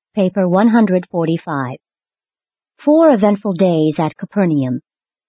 Paper 145. 4 eventful days at Capernaum.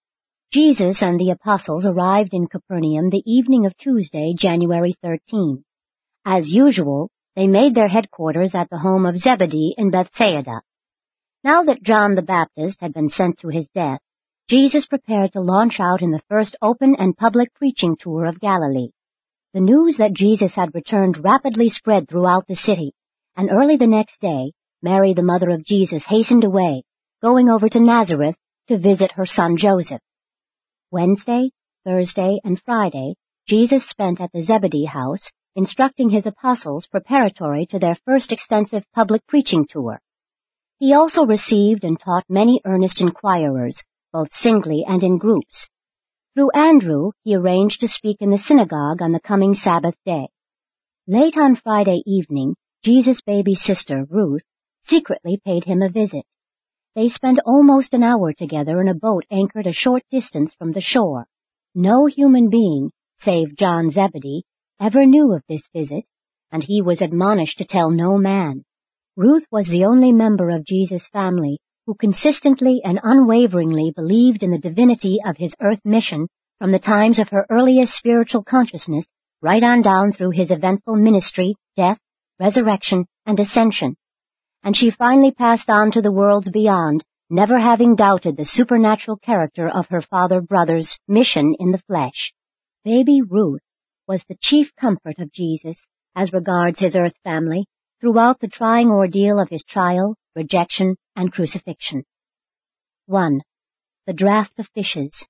Jesus and the apostles arrived in Capernaum the evening of Tuesday, January 13. As usual, they made their headquarters at the home of Zebedee in Bethsaida. Now that John the Baptist had been sent to his death, Jesus prepared to launch out in the first open and public preaching tour of Galilee. The news that Jesus had returned rapidly spread throughout the city, and early the next day, Mary, the mother of Jesus, hastened away, going over to Nazareth to visit her son Joseph. Wednesday, Thursday, and Friday, Jesus spent at the Zebedee house, instructing his apostles preparatory to their first extensive public preaching tour. He also received and taught many earnest inquirers, both singly and in groups. Through Andrew, he arranged to speak in the synagogue on the coming Sabbath day. Late on Friday evening, Jesus' baby sister, Ruth, secretly paid him a visit. They spent almost an hour together in a boat anchored a short distance from the shore. No human being, save John Zebedee, ever knew of this visit, and he was admonished to tell no man. Ruth was the only member of Jesus' family who consistently and unwaveringly believed in the divinity of his earth mission from the times of her earliest spiritual consciousness right on down through his eventful ministry, death, resurrection, and ascension. And she finally passed on to the worlds beyond, never having doubted the supernatural character of her father-brother's mission in the flesh. Baby Ruth was the chief comfort of Jesus as regards his earth family throughout the trying ordeal of his trial, rejection, and crucifixion. 1. The Draught of Fishes.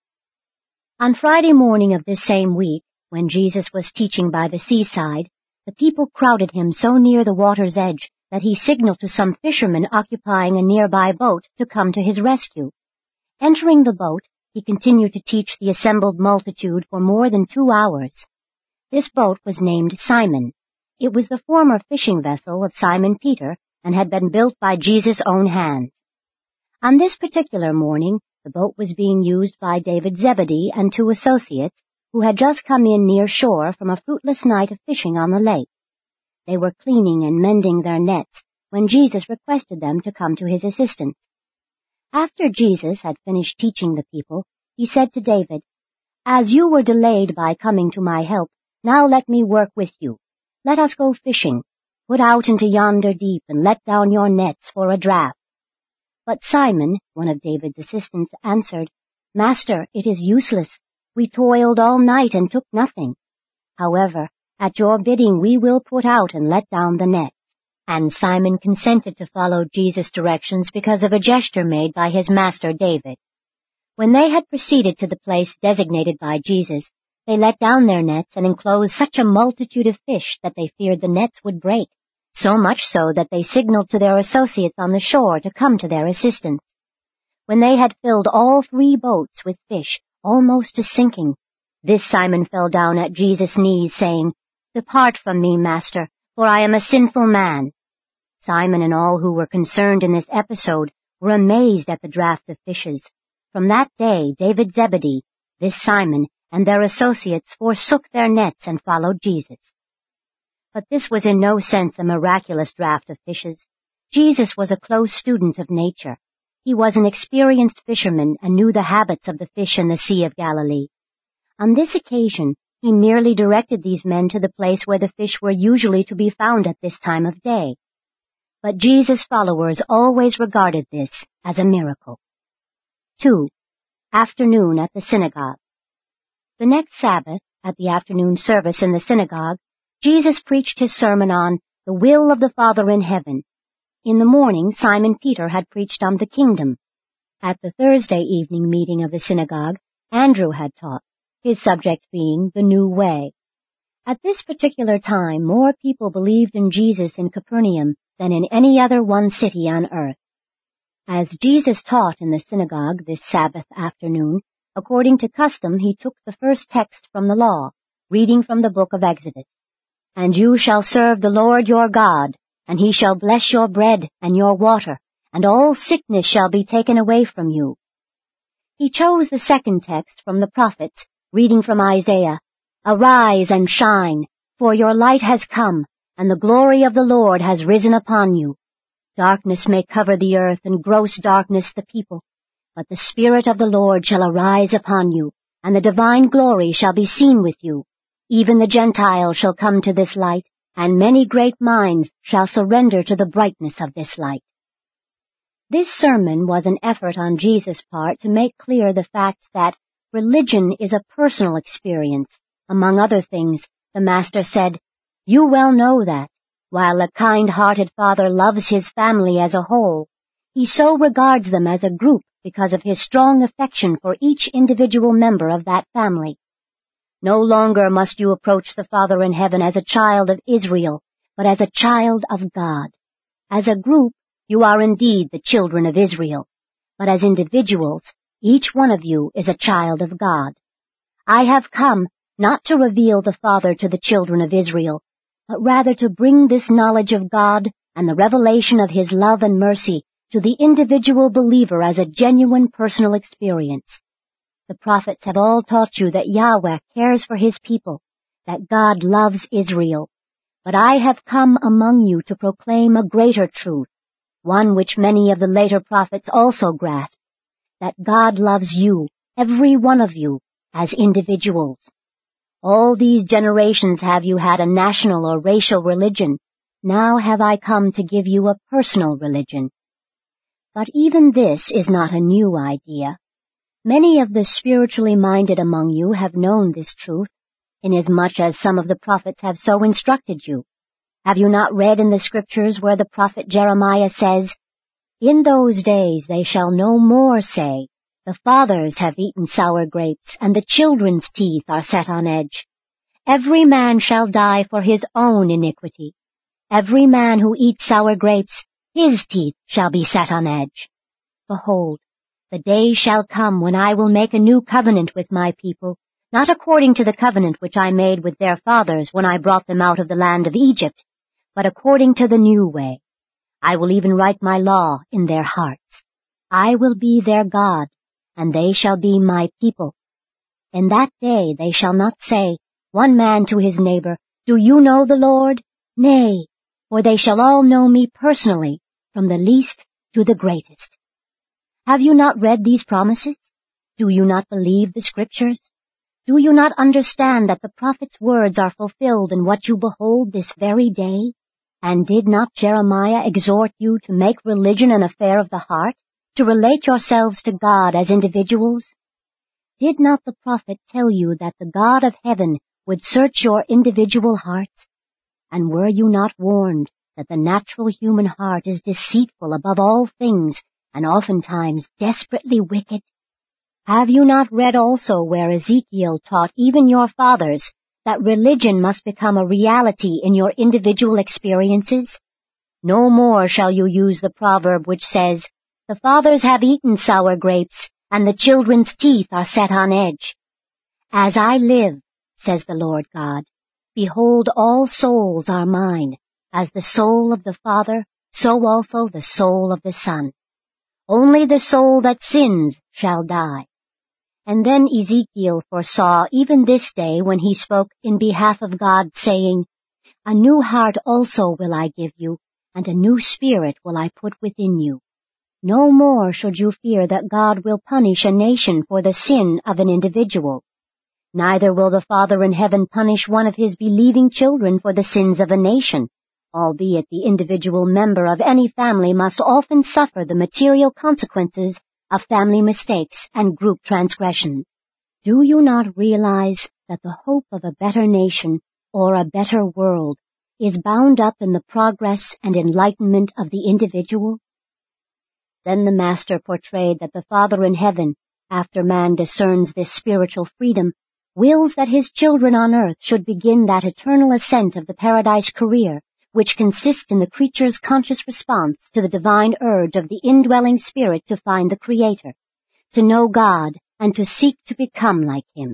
On Friday morning of this same week, when Jesus was teaching by the seaside, the people crowded him so near the water's edge that he signaled to some fishermen occupying a nearby boat to come to his rescue. Entering the boat, he continued to teach the assembled multitude for more than 2 hours. This boat was named Simon. It was the former fishing vessel of Simon Peter and had been built by Jesus' own hands. On this particular morning, the boat was being used by David Zebedee and 2 associates who had just come in near shore from a fruitless night of fishing on the lake. They were cleaning and mending their nets when Jesus requested them to come to his assistance. After Jesus had finished teaching the people, he said to David, "As you were delayed by coming to my help, now let me work with you. Let us go fishing. Put out into yonder deep and let down your nets for a draught." But Simon, one of David's assistants, answered, "Master, it is useless. We toiled all night and took nothing. However, at your bidding we will put out and let down the nets." And Simon consented to follow Jesus' directions because of a gesture made by his master David. When they had proceeded to the place designated by Jesus, they let down their nets and enclosed such a multitude of fish that they feared the nets would break, so much so that they signaled to their associates on the shore to come to their assistance. When they had filled all 3 boats with fish, almost to sinking, this Simon fell down at Jesus' knees, saying, "Depart from me, Master, for I am a sinful man." Simon and all who were concerned in this episode were amazed at the draught of fishes. From that day, David Zebedee, this Simon, and their associates forsook their nets and followed Jesus. But this was in no sense a miraculous draught of fishes. Jesus was a close student of nature. He was an experienced fisherman and knew the habits of the fish in the Sea of Galilee. On this occasion, he merely directed these men to the place where the fish were usually to be found at this time of day. But Jesus' followers always regarded this as a miracle. 2. Afternoon at the synagogue. The next Sabbath, at the afternoon service in the synagogue, Jesus preached his sermon on the will of the Father in heaven. In the morning, Simon Peter had preached on the kingdom. At the Thursday evening meeting of the synagogue, Andrew had taught, his subject being the new way. At this particular time, more people believed in Jesus in Capernaum than in any other one city on earth. As Jesus taught in the synagogue this Sabbath afternoon, according to custom he took the first text from the law, reading from the book of Exodus. "And you shall serve the Lord your God, and he shall bless your bread and your water, and all sickness shall be taken away from you." He chose the second text from the prophets, reading from Isaiah, "Arise and shine, for your light has come, and the glory of the Lord has risen upon you." Darkness may cover the earth, and gross darkness the people. But the Spirit of the Lord shall arise upon you, and the divine glory shall be seen with you. Even the Gentiles shall come to this light, and many great minds shall surrender to the brightness of this light. This sermon was an effort on Jesus' part to make clear the fact that religion is a personal experience. Among other things, the Master said, "You well know that, while a kind-hearted father loves his family as a whole, he so regards them as a group because of his strong affection for each individual member of that family. No longer must you approach the Father in heaven as a child of Israel, but as a child of God. As a group, you are indeed the children of Israel, but as individuals, each one of you is a child of God. I have come not to reveal the Father to the children of Israel, but rather to bring this knowledge of God and the revelation of His love and mercy to the individual believer as a genuine personal experience. The prophets have all taught you that Yahweh cares for His people, that God loves Israel. But I have come among you to proclaim a greater truth, one which many of the later prophets also grasped, that God loves you, every one of you, as individuals. All these generations have you had a national or racial religion. Now have I come to give you a personal religion." But even this is not a new idea. Many of the spiritually minded among you have known this truth, inasmuch as some of the prophets have so instructed you. Have you not read in the Scriptures where the prophet Jeremiah says, "In those days they shall no more say, the fathers have eaten sour grapes, and the children's teeth are set on edge. Every man shall die for his own iniquity. Every man who eats sour grapes, his teeth shall be set on edge. Behold, the day shall come when I will make a new covenant with my people, not according to the covenant which I made with their fathers when I brought them out of the land of Egypt, but according to the new way. I will even write my law in their hearts. I will be their God, and they shall be my people. In that day they shall not say, one man to his neighbor, 'Do you know the Lord?' Nay, for they shall all know me personally, from the least to the greatest." Have you not read these promises? Do you not believe the Scriptures? Do you not understand that the prophet's words are fulfilled in what you behold this very day? And did not Jeremiah exhort you to make religion an affair of the heart, to relate yourselves to God as individuals? Did not the prophet tell you that the God of heaven would search your individual hearts? And were you not warned that the natural human heart is deceitful above all things, and oftentimes desperately wicked? Have you not read also where Ezekiel taught even your fathers that religion must become a reality in your individual experiences? No more shall you use the proverb which says, "The fathers have eaten sour grapes, and the children's teeth are set on edge." As I live, says the Lord God, behold, all souls are mine, as the soul of the Father, so also the soul of the Son. Only the soul that sins shall die. And then Ezekiel foresaw even this day when he spoke in behalf of God, saying, "A new heart also will I give you, and a new spirit will I put within you." No more should you fear that God will punish a nation for the sin of an individual. Neither will the Father in heaven punish one of His believing children for the sins of a nation, albeit the individual member of any family must often suffer the material consequences of family mistakes and group transgressions. Do you not realize that the hope of a better nation or a better world is bound up in the progress and enlightenment of the individual? Then the Master portrayed that the Father in heaven, after man discerns this spiritual freedom, wills that his children on earth should begin that eternal ascent of the paradise career, which consists in the creature's conscious response to the divine urge of the indwelling Spirit to find the Creator, to know God, and to seek to become like Him.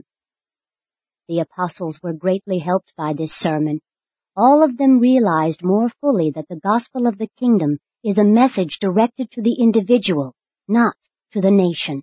The apostles were greatly helped by this sermon. All of them realized more fully that the gospel of the kingdom is a message directed to the individual, not to the nation.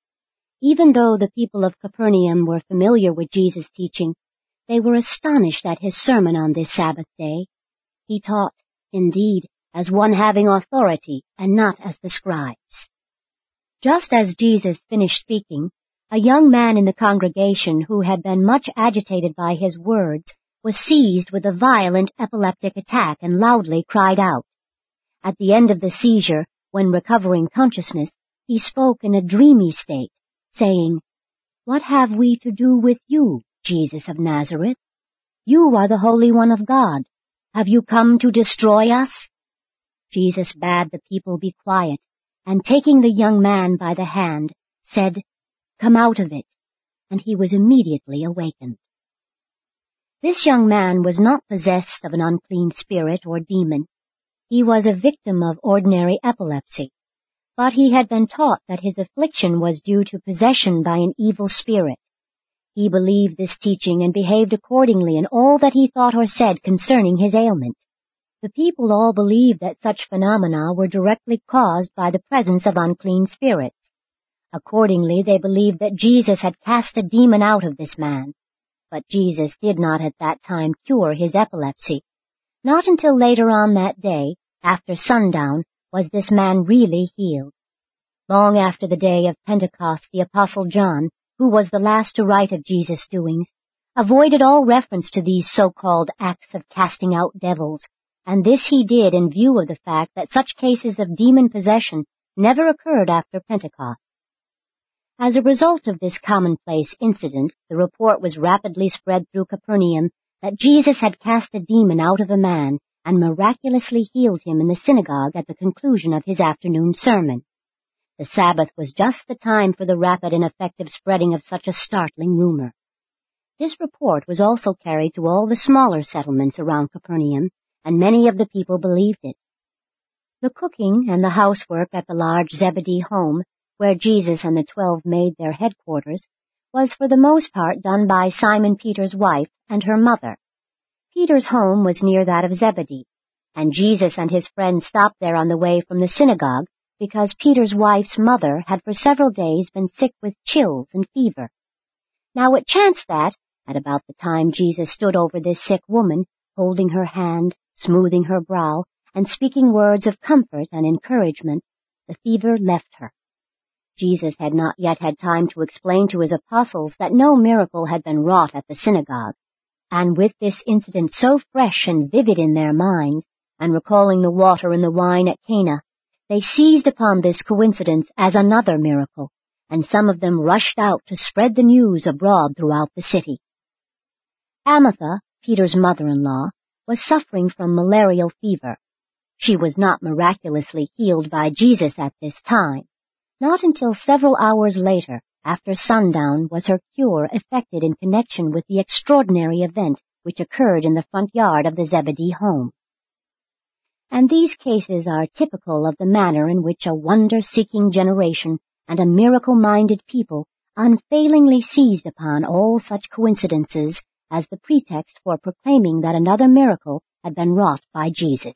Even though the people of Capernaum were familiar with Jesus' teaching, they were astonished at His sermon on this Sabbath day. He taught, indeed, as one having authority and not as the scribes." Just as Jesus finished speaking, a young man in the congregation who had been much agitated by his words was seized with a violent epileptic attack and loudly cried out. At the end of the seizure, when recovering consciousness, he spoke in a dreamy state, saying, "What have we to do with you, Jesus of Nazareth? You are the Holy One of God. Have you come to destroy us?" Jesus bade the people be quiet, and taking the young man by the hand, said, "Come out of it," and he was immediately awakened. This young man was not possessed of an unclean spirit or demon. He was a victim of ordinary epilepsy, but he had been taught that his affliction was due to possession by an evil spirit. He believed this teaching and behaved accordingly in all that he thought or said concerning his ailment. The people all believed that such phenomena were directly caused by the presence of unclean spirits. Accordingly, they believed that Jesus had cast a demon out of this man. But Jesus did not at that time cure his epilepsy. Not until later on that day, after sundown, was this man really healed. Long after the day of Pentecost, the Apostle John, who was the last to write of Jesus' doings, avoided all reference to these so-called acts of casting out devils, and this he did in view of the fact that such cases of demon possession never occurred after Pentecost. As a result of this commonplace incident, the report was rapidly spread through Capernaum that Jesus had cast a demon out of a man and miraculously healed him in the synagogue at the conclusion of his afternoon sermon. The Sabbath was just the time for the rapid and effective spreading of such a startling rumor. This report was also carried to all the smaller settlements around Capernaum, and many of the people believed it. The cooking and the housework at the large Zebedee home, where Jesus and the 12 made their headquarters, was for the most part done by Simon Peter's wife and her mother. Peter's home was near that of Zebedee, and Jesus and his friends stopped there on the way from the synagogue because Peter's wife's mother had for several days been sick with chills and fever. Now it chanced that, at about the time Jesus stood over this sick woman, holding her hand, smoothing her brow, and speaking words of comfort and encouragement, the fever left her. Jesus had not yet had time to explain to his apostles that no miracle had been wrought at the synagogue, and with this incident so fresh and vivid in their minds, and recalling the water and the wine at Cana, they seized upon this coincidence as another miracle, and some of them rushed out to spread the news abroad throughout the city. Amitha, Peter's mother-in-law, was suffering from malarial fever. She was not miraculously healed by Jesus at this time. Not until several hours later, after sundown, was her cure effected in connection with the extraordinary event which occurred in the front yard of the Zebedee home. And these cases are typical of the manner in which a wonder-seeking generation and a miracle-minded people unfailingly seized upon all such coincidences as the pretext for proclaiming that another miracle had been wrought by Jesus.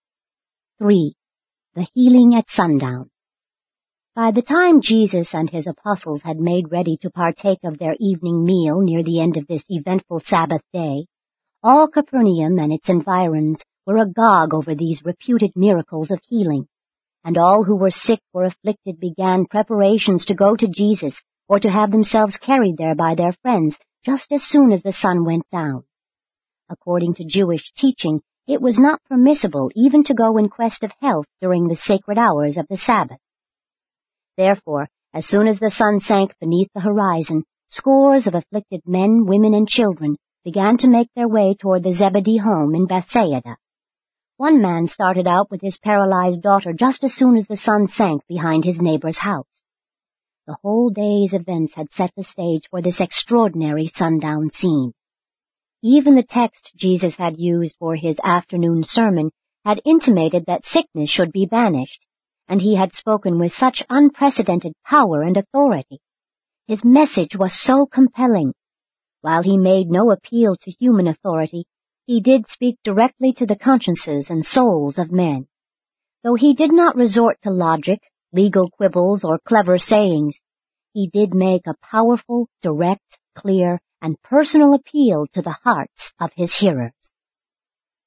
3. The healing at sundown. By the time Jesus and his apostles had made ready to partake of their evening meal near the end of this eventful Sabbath day, all Capernaum and its environs were agog over these reputed miracles of healing, and all who were sick or afflicted began preparations to go to Jesus or to have themselves carried there by their friends just as soon as the sun went down. According to Jewish teaching, it was not permissible even to go in quest of health during the sacred hours of the Sabbath. Therefore, as soon as the sun sank beneath the horizon, scores of afflicted men, women, and children began to make their way toward the Zebedee home in Bethsaida. One man started out with his paralyzed daughter just as soon as the sun sank behind his neighbor's house. The whole day's events had set the stage for this extraordinary sundown scene. Even the text Jesus had used for his afternoon sermon had intimated that sickness should be banished, and he had spoken with such unprecedented power and authority. His message was so compelling. While he made no appeal to human authority, he did speak directly to the consciences and souls of men. Though he did not resort to logic, legal quibbles, or clever sayings, he did make a powerful, direct, clear, and personal appeal to the hearts of his hearers.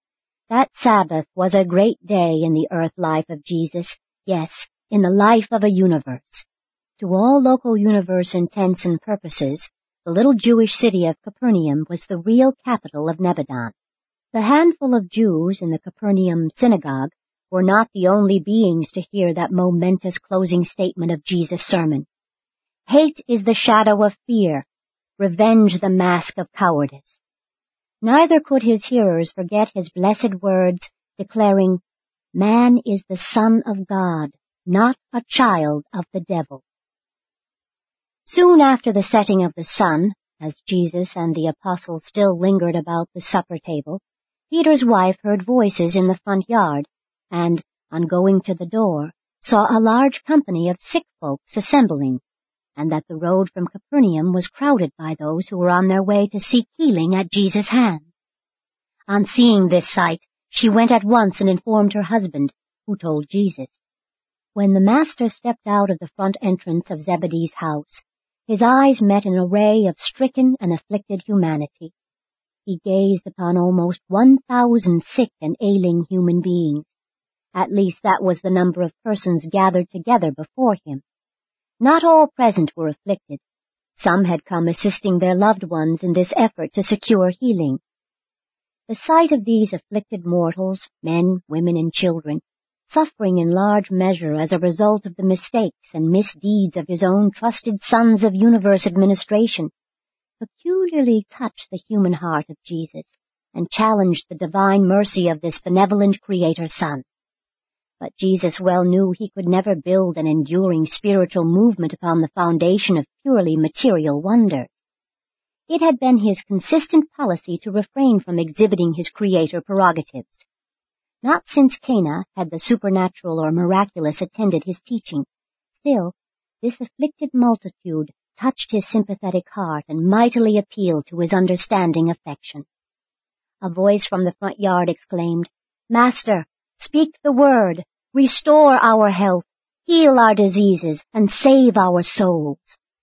That Sabbath was a great day in the earth life of Jesus, yes, in the life of a universe. To all local universe intents and purposes, the little Jewish city of Capernaum was the real capital of Nebadon. The handful of Jews in the Capernaum synagogue were not the only beings to hear that momentous closing statement of Jesus' sermon. Hate is the shadow of fear, revenge the mask of cowardice. Neither could his hearers forget his blessed words declaring, "Man is the Son of God, not a child of the devil." Soon after the setting of the sun, as Jesus and the apostles still lingered about the supper table, Peter's wife heard voices in the front yard, and, on going to the door, saw a large company of sick folks assembling, and that the road from Capernaum was crowded by those who were on their way to seek healing at Jesus' hand. On seeing this sight, she went at once and informed her husband, who told Jesus. When the Master stepped out of the front entrance of Zebedee's house, his eyes met an array of stricken and afflicted humanity. He gazed upon almost 1,000 sick and ailing human beings. At least that was the number of persons gathered together before him. Not all present were afflicted. Some had come assisting their loved ones in this effort to secure healing. The sight of these afflicted mortals, men, women, and children, suffering in large measure as a result of the mistakes and misdeeds of his own trusted sons of universe administration, peculiarly touched the human heart of Jesus and challenged the divine mercy of this benevolent Creator Son. But Jesus well knew he could never build an enduring spiritual movement upon the foundation of purely material wonders. It had been his consistent policy to refrain from exhibiting his Creator prerogatives. Not since Cana had the supernatural or miraculous attended his teaching. Still, this afflicted multitude touched his sympathetic heart and mightily appealed to his understanding affection. A voice from the front yard exclaimed, "Master, speak the word, restore our health, heal our diseases, and save our souls."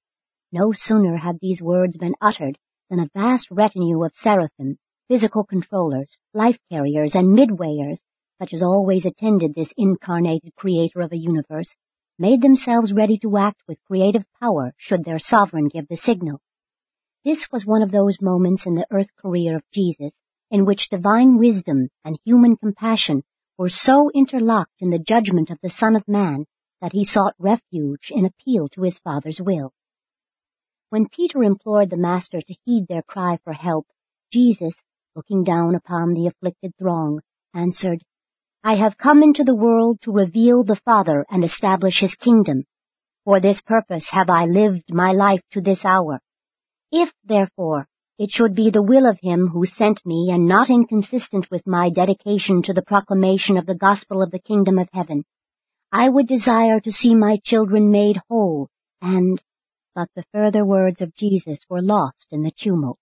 No sooner had these words been uttered than a vast retinue of seraphim, physical controllers, life-carriers, and midwayers, such as always attended this incarnated creator of a universe, made themselves ready to act with creative power should their sovereign give the signal. This was one of those moments in the earth career of Jesus in which divine wisdom and human compassion were so interlocked in the judgment of the Son of Man that he sought refuge in appeal to his Father's will. When Peter implored the Master to heed their cry for help, Jesus, looking down upon the afflicted throng, answered, "I have come into the world to reveal the Father and establish his kingdom. For this purpose have I lived my life to this hour. If, therefore, it should be the will of him who sent me and not inconsistent with my dedication to the proclamation of the gospel of the kingdom of heaven, I would desire to see my children made whole and—" But the further words of Jesus were lost in the tumult.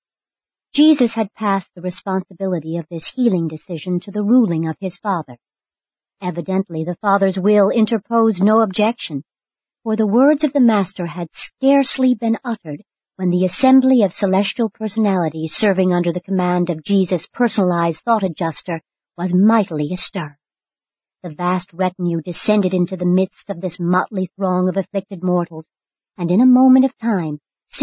Jesus had passed the responsibility of this healing decision to the ruling of his Father. Evidently the Father's will interposed no objection, for the words of the Master had scarcely been uttered when the assembly of celestial personalities serving under the command of Jesus' personalized thought adjuster was mightily astir. The vast retinue descended into the midst of this motley throng of afflicted mortals, and in a moment of time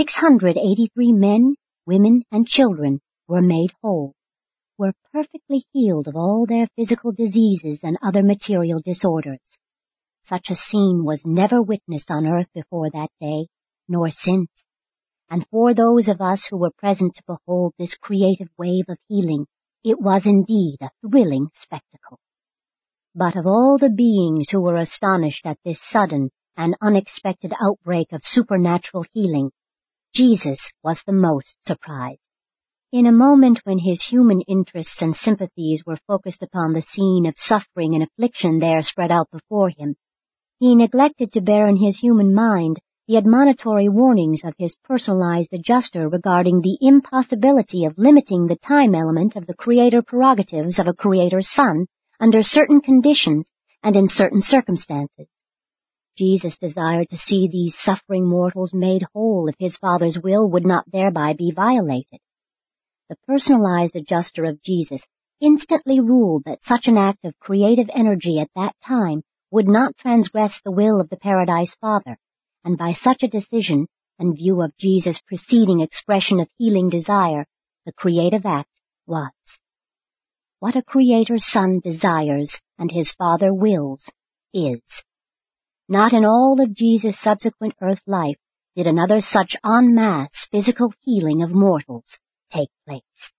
683 men, women, and children were made whole, were perfectly healed of all their physical diseases and other material disorders. Such a scene was never witnessed on earth before that day, nor since, and for those of us who were present to behold this creative wave of healing, it was indeed a thrilling spectacle. But of all the beings who were astonished at this sudden and unexpected outbreak of supernatural healing, Jesus was the most surprised. In a moment when his human interests and sympathies were focused upon the scene of suffering and affliction there spread out before him, he neglected to bear in his human mind the admonitory warnings of his personalized adjuster regarding the impossibility of limiting the time element of the creator prerogatives of a creator's son under certain conditions and in certain circumstances. Jesus desired to see these suffering mortals made whole if his Father's will would not thereby be violated. The personalized adjuster of Jesus instantly ruled that such an act of creative energy at that time would not transgress the will of the Paradise Father, and by such a decision, in view of Jesus' preceding expression of healing desire, the creative act was. What a Creator's Son desires and His Father wills is. Not in all of Jesus' subsequent earth life did another such en masse physical healing of mortals take place.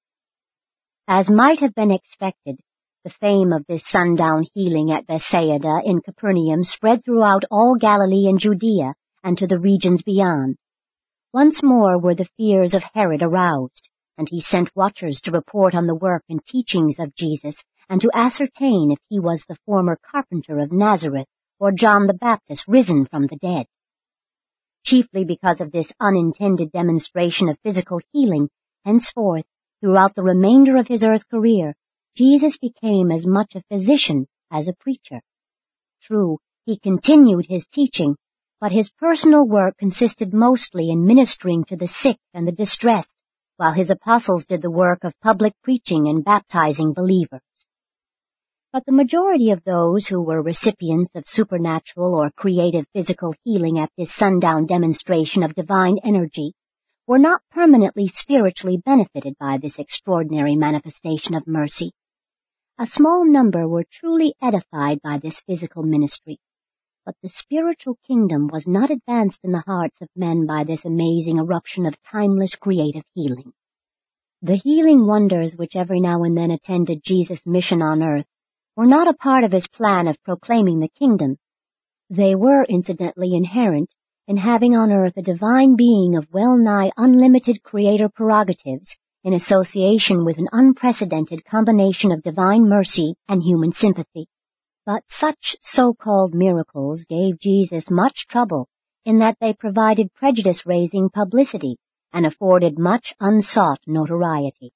As might have been expected, the fame of this sundown healing at Bethsaida in Capernaum spread throughout all Galilee and Judea and to the regions beyond. Once more were the fears of Herod aroused, and he sent watchers to report on the work and teachings of Jesus and to ascertain if he was the former carpenter of Nazareth or John the Baptist risen from the dead. Chiefly because of this unintended demonstration of physical healing, henceforth, throughout the remainder of his earth career, Jesus became as much a physician as a preacher. True, he continued his teaching, but his personal work consisted mostly in ministering to the sick and the distressed, while his apostles did the work of public preaching and baptizing believers. But the majority of those who were recipients of supernatural or creative physical healing at this sundown demonstration of divine energy were not permanently spiritually benefited by this extraordinary manifestation of mercy. A small number were truly edified by this physical ministry, but the spiritual kingdom was not advanced in the hearts of men by this amazing eruption of timeless creative healing. The healing wonders which every now and then attended Jesus' mission on earth were not a part of his plan of proclaiming the kingdom. They were, incidentally, inherent in having on earth a divine being of well-nigh unlimited creator prerogatives in association with an unprecedented combination of divine mercy and human sympathy. But such so-called miracles gave Jesus much trouble in that they provided prejudice-raising publicity and afforded much unsought notoriety.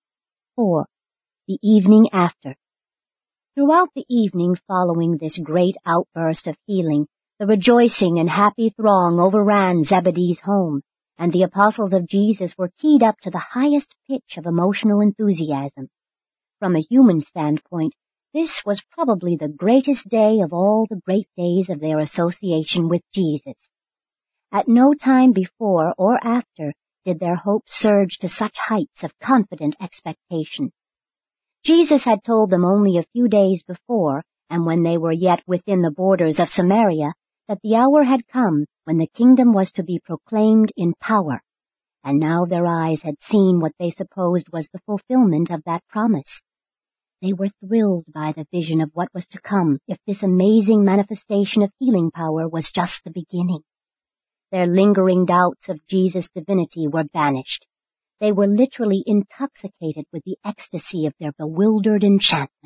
4. The evening after. Throughout the evening following this great outburst of healing, the rejoicing and happy throng overran Zebedee's home, and the apostles of Jesus were keyed up to the highest pitch of emotional enthusiasm. From a human standpoint, this was probably the greatest day of all the great days of their association with Jesus. At no time before or after did their hopes surge to such heights of confident expectation. Jesus had told them only a few days before, and when they were yet within the borders of Samaria, that the hour had come when the kingdom was to be proclaimed in power, and now their eyes had seen what they supposed was the fulfillment of that promise. They were thrilled by the vision of what was to come if this amazing manifestation of healing power was just the beginning. Their lingering doubts of Jesus' divinity were banished. They were literally intoxicated with the ecstasy of their bewildered enchantment.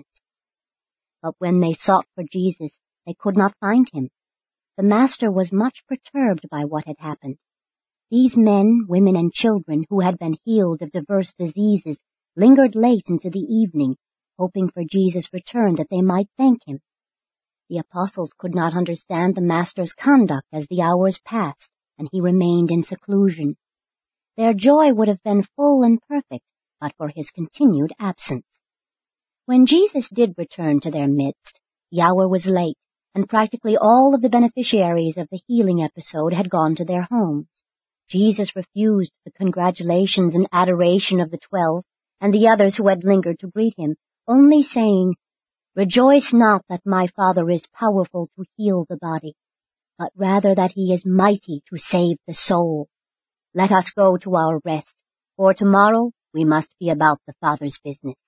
But when they sought for Jesus, they could not find him. The Master was much perturbed by what had happened. These men, women, and children who had been healed of diverse diseases lingered late into the evening, hoping for Jesus' return that they might thank him. The apostles could not understand the Master's conduct as the hours passed, and he remained in seclusion. Their joy would have been full and perfect, but for his continued absence. When Jesus did return to their midst, the hour was late, and practically all of the beneficiaries of the healing episode had gone to their homes. Jesus refused the congratulations and adoration of the 12 and the others who had lingered to greet him, only saying, "Rejoice not that my Father is powerful to heal the body, but rather that he is mighty to save the soul. Let us go to our rest, for tomorrow we must be about the Father's business."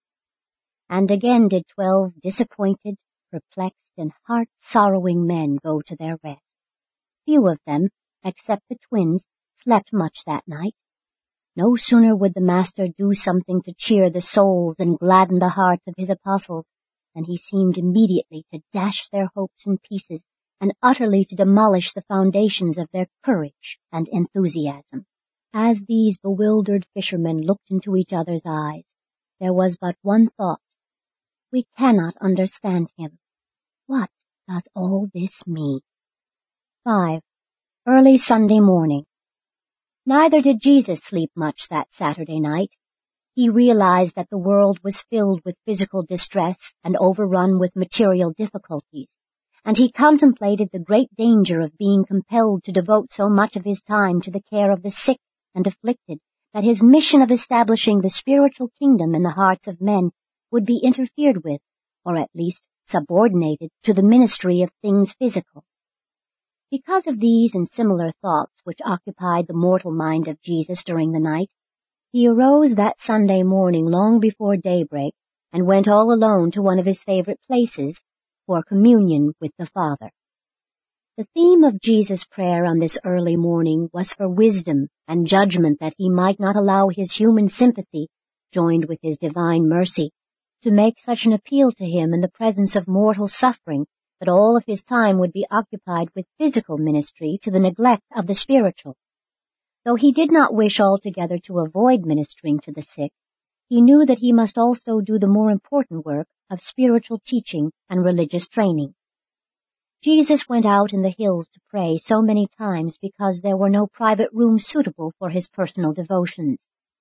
And again did 12 disappointed, perplexed, and heart-sorrowing men go to their rest. Few of them, except the twins, slept much that night. No sooner would the Master do something to cheer the souls and gladden the hearts of his apostles than he seemed immediately to dash their hopes in pieces and utterly to demolish the foundations of their courage and enthusiasm. As these bewildered fishermen looked into each other's eyes, there was but one thought: we cannot understand him. What does all this mean? 5. Early Sunday morning. Neither did Jesus sleep much that Saturday night. He realized that the world was filled with physical distress and overrun with material difficulties, and he contemplated the great danger of being compelled to devote so much of his time to the care of the sick and afflicted that his mission of establishing the spiritual kingdom in the hearts of men would be interfered with, or at least subordinated to the ministry of things physical. Because of these and similar thoughts which occupied the mortal mind of Jesus during the night, he arose that Sunday morning long before daybreak and went all alone to one of his favorite places for communion with the Father. The theme of Jesus' prayer on this early morning was for wisdom and judgment that he might not allow his human sympathy, joined with his divine mercy, to make such an appeal to him in the presence of mortal suffering that all of his time would be occupied with physical ministry to the neglect of the spiritual. Though he did not wish altogether to avoid ministering to the sick, he knew that he must also do the more important work of spiritual teaching and religious training. Jesus went out in the hills to pray so many times because there were no private rooms suitable for his personal devotions.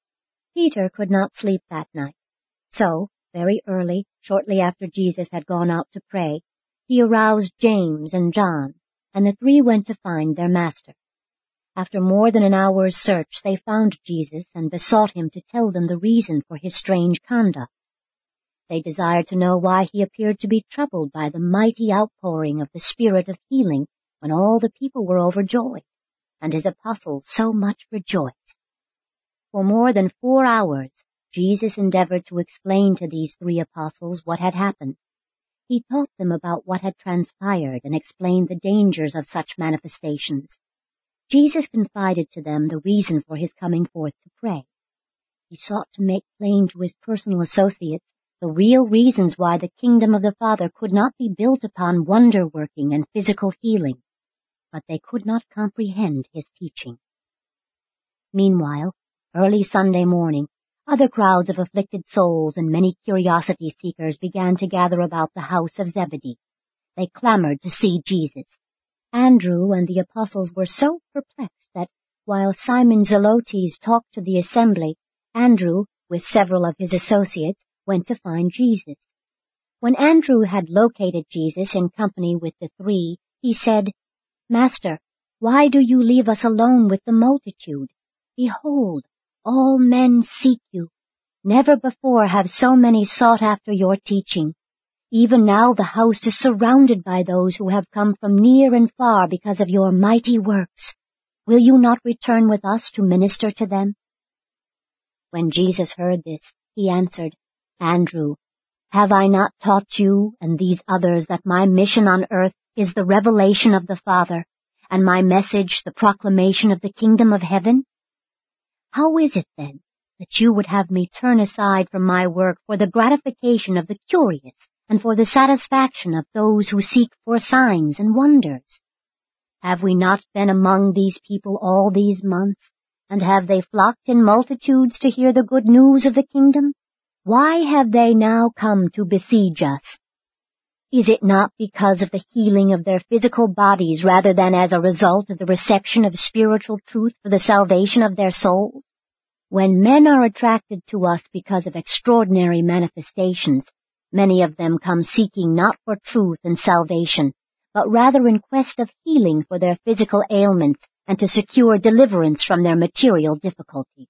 Peter could not sleep that night, so, very early, shortly after Jesus had gone out to pray, he aroused James and John, and the three went to find their master. After more than an hour's search, they found Jesus and besought him to tell them the reason for his strange conduct. They desired to know why he appeared to be troubled by the mighty outpouring of the Spirit of healing when all the people were overjoyed, and his apostles so much rejoiced. For more than 4 hours, Jesus endeavored to explain to these 3 apostles what had happened. He taught them about what had transpired and explained the dangers of such manifestations. Jesus confided to them the reason for his coming forth to pray. He sought to make plain to his personal associates the real reasons why the kingdom of the Father could not be built upon wonder-working and physical healing, but they could not comprehend his teaching. Meanwhile, early Sunday morning, other crowds of afflicted souls and many curiosity seekers began to gather about the house of Zebedee. They clamored to see Jesus. Andrew and the apostles were so perplexed that, while Simon Zelotes talked to the assembly, Andrew, with several of his associates, went to find Jesus. When Andrew had located Jesus in company with the 3, he said, "Master, why do you leave us alone with the multitude? Behold, all men seek you. Never before have so many sought after your teaching. Even now the house is surrounded by those who have come from near and far because of your mighty works. Will you not return with us to minister to them?" When Jesus heard this, he answered, "Andrew, have I not taught you and these others that my mission on earth is the revelation of the Father, and my message the proclamation of the kingdom of heaven? How is it, then, that you would have me turn aside from my work for the gratification of the curious and for the satisfaction of those who seek for signs and wonders? Have we not been among these people all these months, and have they flocked in multitudes to hear the good news of the kingdom? Why have they now come to besiege us? Is it not because of the healing of their physical bodies rather than as a result of the reception of spiritual truth for the salvation of their souls? When men are attracted to us because of extraordinary manifestations, many of them come seeking not for truth and salvation, but rather in quest of healing for their physical ailments and to secure deliverance from their material difficulties.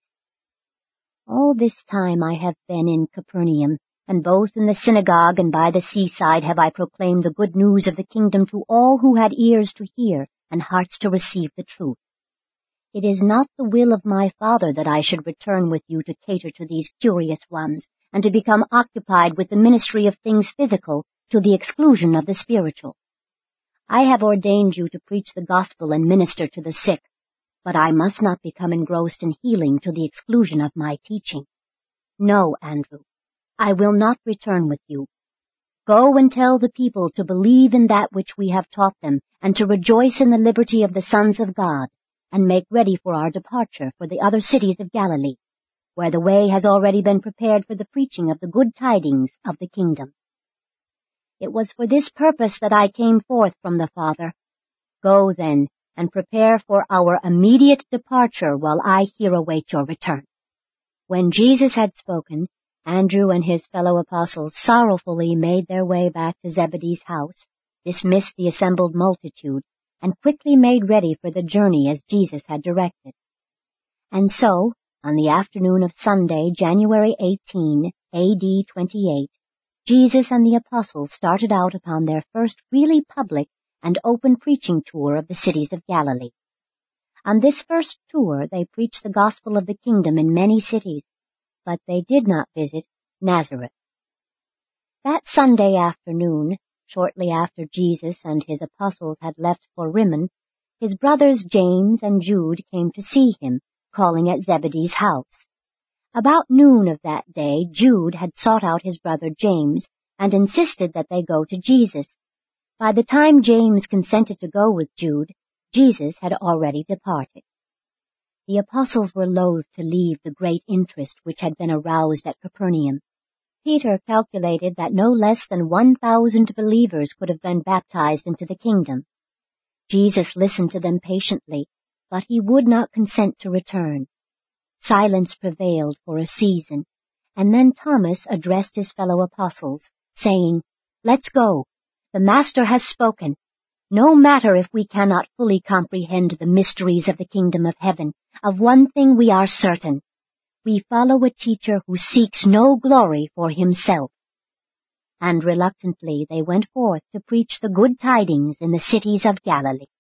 All this time I have been in Capernaum, and both in the synagogue and by the seaside have I proclaimed the good news of the kingdom to all who had ears to hear and hearts to receive the truth. It is not the will of my Father that I should return with you to cater to these curious ones, and to become occupied with the ministry of things physical to the exclusion of the spiritual. I have ordained you to preach the gospel and minister to the sick, but I must not become engrossed in healing to the exclusion of my teaching. No, Andrew, I will not return with you. Go and tell the people to believe in that which we have taught them, and to rejoice in the liberty of the sons of God, and make ready for our departure for the other cities of Galilee, where the way has already been prepared for the preaching of the good tidings of the kingdom. It was for this purpose that I came forth from the Father. Go, then, and prepare for our immediate departure while I here await your return." When Jesus had spoken, Andrew and his fellow apostles sorrowfully made their way back to Zebedee's house, dismissed the assembled multitude, and quickly made ready for the journey as Jesus had directed. And so, on the afternoon of Sunday, January 18, A.D. 28, Jesus and the apostles started out upon their first really public and open preaching tour of the cities of Galilee. On this first tour they preached the gospel of the kingdom in many cities, but they did not visit Nazareth. That Sunday afternoon, shortly after Jesus and his apostles had left for Rimmon, his brothers James and Jude came to see him, calling at Zebedee's house. About noon of that day, Jude had sought out his brother James and insisted that they go to Jesus. By the time James consented to go with Jude, Jesus had already departed. The apostles were loath to leave the great interest which had been aroused at Capernaum. Peter calculated that no less than 1,000 believers could have been baptized into the kingdom. Jesus listened to them patiently, but he would not consent to return. Silence prevailed for a season, and then Thomas addressed his fellow apostles, saying, "Let's go. The Master has spoken. No matter if we cannot fully comprehend the mysteries of the kingdom of heaven, of one thing we are certain. We follow a teacher who seeks no glory for himself." And reluctantly they went forth to preach the good tidings in the cities of Galilee.